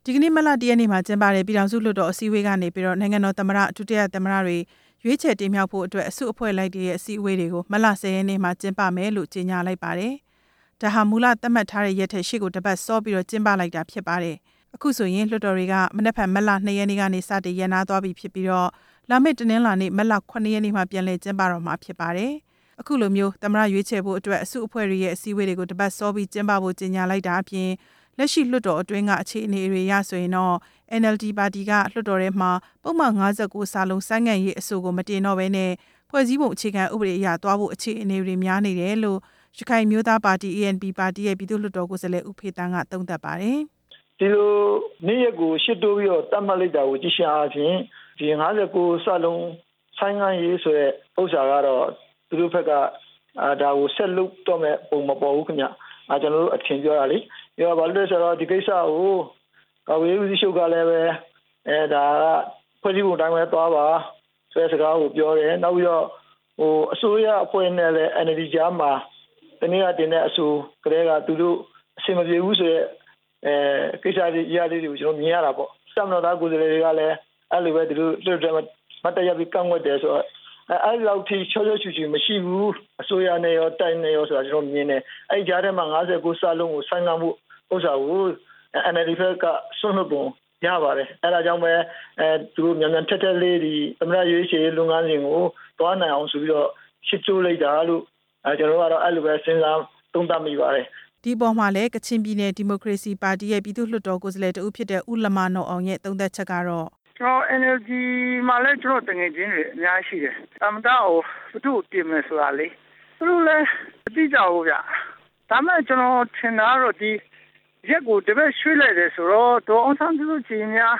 ဒီကနေ့မလ1ရက်နေ့မှာကျင်းပတဲ့ပြည်ထောင်စုလွှတ်တော်အစည်းအဝေးကနေပြီးတော့နိုင်ငံတော်သမ္မတဒုတိယသမ္မတတွေရွေးချယ်တင်မြှောက်ဖို့အတွက်အစုအဖွဲ့လိုက်တဲ့အစည်းအဝေးတွေကိုမလ10ရက်နေ့မှာကျင်းပမယ်လို့ကြေညာလိုက်ပါတယ်။ဒါဟာမူလသတ်မှတ်ထားတဲ့ရက်ထက်ရှေ့ကိုတစ်ပတ်စောပြီးတော့ကျင်းပလိုက်တာဖြစ်ပါတယ်။အခုဆိုရင်လွှတ်တော်တွေကမနက်ဖြန်မလ2ရက်နေ့ကနေစတင်ရပ်နားသွားပြီဖြစ်ပြီးတော့လာမယ့်တနင်္လာနေ့မလ9ရက်နေ့မှာပြန်လည်ကျင်းပတော့မှာဖြစ်ပါတယ်။အခုလိုမျိုးသမ္မတရွေးချယ်ဖို့အတွက်အစုအဖွဲ့တွေရဲ့အစည်းအဝေးတွေကိုတစ်ပတ်စောပြီးကျင်းပဖို့ကြေညာလိုက်တာအပြင်လက်ရှိလွှတ်တော်အတွင်းကအခြေအနေတွေရဆိုရင်တော့ NLD ပါတီကလွှတ်တော်ထဲမှာပုံမှန်59စာလုံးဆိုင်းငံ့ရေးအဆိုကိုမတင်တော့ဘဲနဲ့ဖွဲ့စည်းပုံအခြေခံဥပဒေအရသွားဖို့အခြေအနေတွေများနေတယ်လို့ရခိုင်မျိုးသားပါတီ ANP ပါတီရဲ့ပြည်သူ့လွှတ်တော်ကိုယ်စားလှယ်ဦးဖေတန်းကသုံးသပ်ပါတယ်။ဒီလိုနေ့ရက်ကိုရှစ်တိုးပြီးတော့တတ်မှတ်လိုက်တာကိုကြည့်ရှင်းအားဖြင့်ဒီ59စာလုံးဆိုင်းငံ့ရေးဆိုတဲ့ဥစ္စာကတော့သူတို့ဘက်ကဒါကိုဆက်လုပ်တော့မဲ့ပုံမပေါ်ဘူးခင်ဗျ။ကျွန်တော်တို့အထင်ပြောတာလေ။ပြောဘာလို့လဲဆိုတော့ဒီကိစ္စကိုကာဝေးဦးစီးချုပ်ကလည်းပဲဒါကဖွဲ့စည်းပုံတိုင်းပဲသွားပါဆိုတဲ့စကားကိုပြောတယ်နောက်ပြီးတော့အစိုးရအဖွဲ့နဲ့လည်း NLD ကြားမှာတနေ့ကတင်တဲ့အဆိုကလေးကသူတို့အဆင်မပြေဘူးဆိုတဲ့ကိစ္စတွေရလေးတွေကိုကျွန်တော်မြင်ရတာပေါ့စำတော်သားကိုယ်စားလှယ်တွေကလည်းအဲ့လိုပဲသူတို့လွှတ်တော်မတ်တရပြီးကန့်ကွက်တယ်ဆိုတော့အဲ့လောက်ထိချောချောချူချူမရှိဘူးအစိုးရနဲ့ရောတိုင်းနဲ့ရောဆိုတာကျွန်တော်မြင်တယ်အဲ့ကြားထဲမှာ59စာလုံးကိုဆိုင်းငံ့မှုဥစ္စာကို NLD ဘက်ကဆွလို့ပုံရပါတယ်အဲ့ဒါကြောင့်ပဲသူတို့မြန်မြန်ထက်ထက်လေးဒီသမရရွေးချယ်လုပ်ငန်းစဉ်ကိုတွားနိုင်အောင်ဆိုပြီးတော့ရှစ်ကျိုးလိုက်တာလို့ကျွန်တော်ကတော့အဲ့လိုပဲစဉ်းစားသုံးသပ်မိပါတယ်ဒီပေါ်မှာလည်းကချင်ပြည်နယ်ဒီမိုကရေစီပါတီရဲ့ပြည်သူ့လွှတ်တော်ကိုယ်စားလှယ်တဦးဖြစ်တဲ့ဦးလမနော်အောင်ရဲ့သုံးသပ်ချက်ကတော့ကျွန်တော် NLD မှာလည်းကျွန်တော်တငယ်ချင်းတွေအများရှိတယ်။အမတားကိုဘုသူ့တင်မယ်ဆိုတာလေသူတို့လည်းအတိအကျဟုတ်ဗျ။ဒါမဲ့ကျွန်တော်ထင်တာတော့ဒီရက်ကိုတပည့်ရွှေ့လိုက်တယ်ဆိုတော့ဒေါ်အောင်ဆန်းစုကြည်များ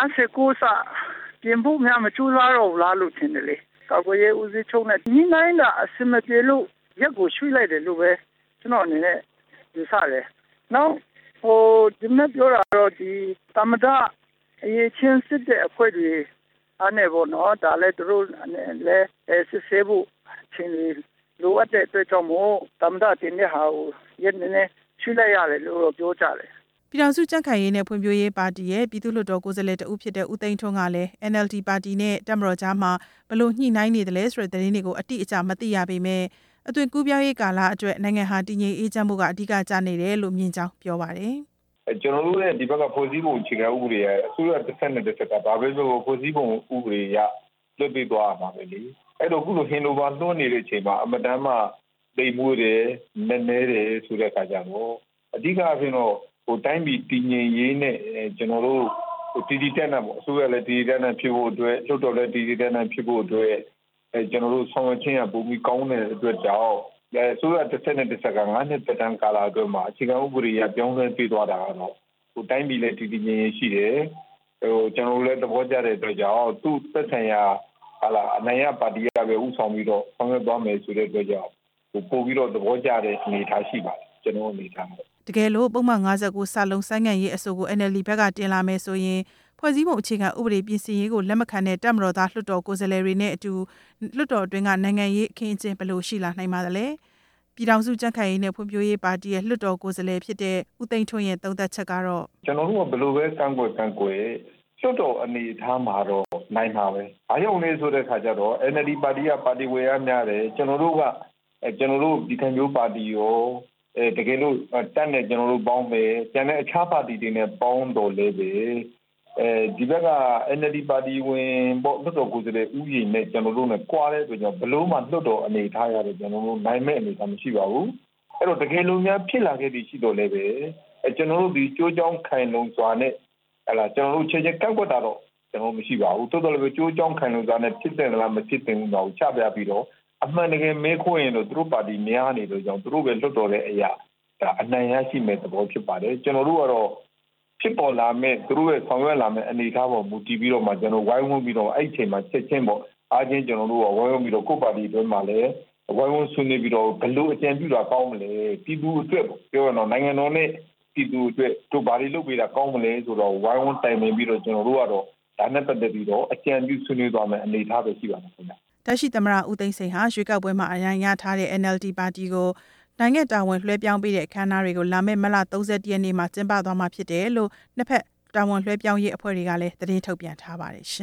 59စာပြင်ဖို့များမကျူးလာတော့ဘူးလားလို့ထင်တယ်လေ။ကာကွယ်ရေးဦးစီးချုပ်နဲ့ညီနိုင်တာအစမပြေလို့ရက်ကိုရွှေ့လိုက်တယ်လို့ပဲကျွန်တော်အနေနဲ့ယူဆတယ်။နောက်ဒီနေ့ပြောတာတော့ဒီသမ္မတအရေးချင်းစစ်တဲ့အဖွဲ့တွေအနေနဲ့နော်ဒါလည်းသူတို့လည်းစစ်ဆေးဖို့ချင်းလိုအပ်တဲ့အတွက်ကြောင့်မို့သမ္မတတင်တဲ့ဟာကိုရက်နေရှင်းလိုက်ရတယ်လို့ပြောကြတယ်ပြည်ထောင်စုကြံ့ခိုင်ရေးနဲ့ဖွံ့ဖြိုးရေးပါတီရဲ့ပြည်သူ့လွှတ်တော်ကိုယ်စားလှယ်တဦးဖြစ်တဲ့ဦးသိန်းထွန်းကလည်း NLD ပါတီနဲ့တပ်မတော်ကြားမှာဘလို့ညှိနှိုင်းနေတယ်လဲဆိုတဲ့သတင်းတွေကိုအတိအကျမသိရပေမဲ့အသွင်ကူးပြောင်းရေးကာလအတွက်နိုင်ငံဟာတည်ငြိမ်အေးချမ်းမှုကအဓိကကျနေတယ်လို့မြင်ကြောင်းပြောပါတယ်ကျွန်တော်တို့ရဲ့ဒီဘက်ကဖွဲ့စည်းပုံအခြေခံဥပဒေရဲ့အစိုးရတစ်ဆက်နဲ့တစ်ဆက်ကဒါပဲဆိုဖွဲ့စည်းပုံဥပဒေရလွတ်ပြီးသွားမှာပဲလေအဲ့တော့ခုလိုဟင်လိုဘာသွန်းနေတဲ့အချိန်မှာအမတန်မှတိမ်မွေးတယ်နည်းနည်းတယ်ဆိုတဲ့အခါကျတော့အဓိကအဖြစ်တော့တိုင်းပြည်တည်ငြိမ်ရေးနဲ့ကျွန်တော်တို့တီတီတက်နဲ့ပေါ့အစိုးရလည်းတီတီတက်နဲ့ဖြစ်ဖို့အတွက်လွှတ်တော်လည်းတီတီတက်နဲ့ဖြစ်ဖို့အတွက်ကျွန်တော်တို့ဆောင်ရွက်ခြင်းရပုံပြီးကောင်းတဲ့အတွက်ကြောင့်ဆိုရတစ်ဆက်နဲ့တစ်ဆက်က9နှစ်တက်တန်းကာလအတွင်းမှာအခြေခံဥပဒေရပြောင်းလဲပေးသွားတာကတော့တိုင်းပြည်လည်းတည်တည်ငြိမ်ငြိမ်ရှိတယ်ကျွန်တော်လည်းသဘောကျတဲ့အတွက်ကြောင့်သူ့သက်ဆိုင်ရာအနိုင်ရပါတီကပဲဥဆောင်ပြီးတော့ဆောင်ရွက်သွားမယ်ဆိုတဲ့အတွက်ကြောင့်ပို့ပြီးတော့သဘောကျတဲ့အနေအထားရှိပါတယ်ကျွန်တော်အနေထားတကယ်လို့ပုံမှန်59စာလုံးဆိုင်းငံ့ရေးအဆိုကို NLD ဘက်ကတင်လာမယ်ဆိုရင်ဖွဲ့စည်းပုံအခြေခံဥပဒေပြင်ဆင်ရေးကိုလက်မခံတဲ့တပ်မတော်သားလွှတ်တော်ကိုယ်စားလှယ်တွေနဲ့အတူလွှတ်တော်အတွင်းကနိုင်ငံရေးအခင်းအကျင်းဘယ်လိုရှိလာနိုင်ပါသလဲပြည်ထောင်စုကြံ့ခိုင်ရေးနဲ့ဖွံ့ဖြိုးရေးပါတီရဲ့လွှတ်တော်ကိုယ်စားလှယ်ဖြစ်တဲ့ဦးသိန်းထွန်းရဲ့သုံးသပ်ချက်ကတော့ကျွန်တော်တို့ကဘယ်လိုပဲကန့်ကွက်လွှတ်တော်အနေအထားမှာတော့နိုင်မှာပဲအားရုံလေးဆိုတဲ့ခါကျတော့ NLD ပါတီကပါတီဝေအားများတယ်ကျွန်တော်တို့ဒီခံမျိုးပါတီရောတကယ်လို့တက်နဲ့ကျွန်တော်တို့ပေါင်းမယ်ကျန်တဲ့အခြားပါတီတွေနဲ့ပေါင်းတော်လဲပဲဒီဘက်က NLD ပါတီဝင်ပေါ့လွှတ်တော်ကိုယ်စားလှယ်ဥယျာဉ်နဲ့ကျွန်တော်တို့နဲ့ကွာတဲ့အတွက်ကြောင့်ဘလို့မှလွှတ်တော်အနေထားရတယ်ကျွန်တော်တို့နိုင်မဲ့အနေအထားမရှိပါဘူးအဲ့တော့တကယ်လို့များဖြစ်လာခဲ့ပြီးရှိတော်လဲပဲကျွန်တော်တို့ဒီကြိုးကြောင်းခိုင်လုံစွာနဲ့ကျွန်တော်တို့ချက်ကန့်ကွက်တာတော့ကျွန်တော်မရှိပါဘူးတိုးတော်လည်းကြိုးကြောင်းခိုင်လုံစွာနဲ့ဖြစ်တယ်လားမဖြစ်တယ်ဘူးတော့ချပြပြီးတော့အမှန်တကယ်မဲခိုးရင်တော့သူတို့ပါတီများနေလို့ကြောင့်သူတို့ပဲလွတ်တော်တဲ့အရာဒါအနိုင်ရရှိမဲ့သဘောဖြစ်ပါတယ်ကျွန်တော်တို့ကတော့ဖြစ်ပေါ်လာမဲ့သူတို့ရဲ့ဆောင်ရွက်လာမဲ့အနေအထားပေါ်မူတည်ပြီးတော့မှကျွန်တော်ဝိုင်းဝန်းပြီးတော့အဲ့ဒီအချိန်မှာချက်ချင်းပေါ့အားချင်းကျွန်တော်တို့ကဝိုင်းဝန်းပြီးတော့ကိုယ့်ပါတီအတွင်းမှာလည်းဝိုင်းဝန်းဆွေးနွေးပြီးတော့ဘလို့အကြံပြုတာကောင်းမလဲပြည်သူအတွက်ပြောရတော့နိုင်ငံတော်နဲ့ပြည်သူအတွက်တို့ဘာတွေလုပ်ပေးတာကောင်းမလဲဆိုတော့ဝိုင်းဝန်းတိုင်ပင်ပြီးတော့ကျွန်တော်တို့ကတော့ဒါနဲ့ပတ်သက်ပြီးတော့အကြံပြုဆွေးနွေးသွားမယ်အနေအထားပဲရှိပါတယ်ခင်ဗျတရှိသမရဦးသိန်းစိန်ဟာရွေးကောက်ပွဲမှာအနိုင်ရထားတဲ့ NLD ပါတီကိုနိုင်ငံတာဝန်လွှဲပြောင်းပေးတဲ့အခမ်းအနားတွေကိုလာမယ့်မလ31ရက်နေ့မှာကျင်းပသွားမှာဖြစ်တယ်လို့နှစ်ဖက်တာဝန်လွှဲပြောင်းရေးအဖွဲ့တွေကလည်းသတင်းထုတ်ပြန်ထားပါတယ်